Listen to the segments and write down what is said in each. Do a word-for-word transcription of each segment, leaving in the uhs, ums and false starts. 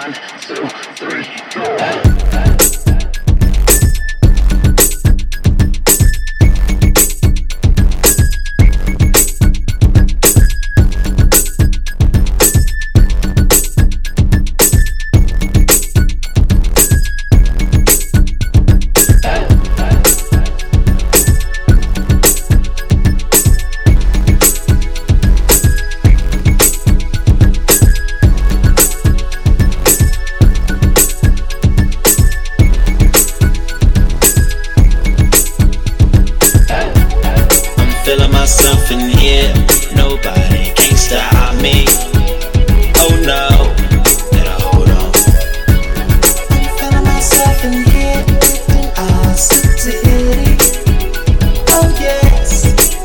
Feeling myself in here, nobody can stop me. Oh no, better hold on. I'm feeling myself in here, in our city. Oh yes.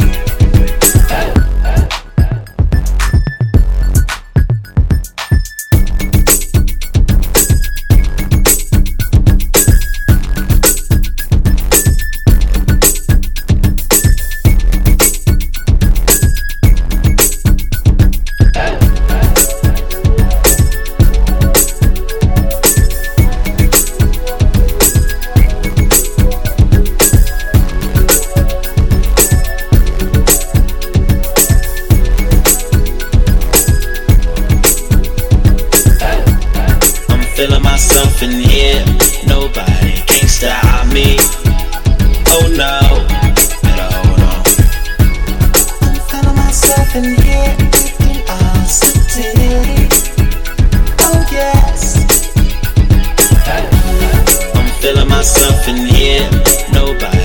Feeling myself in here, nobody can stop me. Oh no, better hold on. I'm feeling myself in here, in our city. Oh yes. I'm feeling myself in here, nobody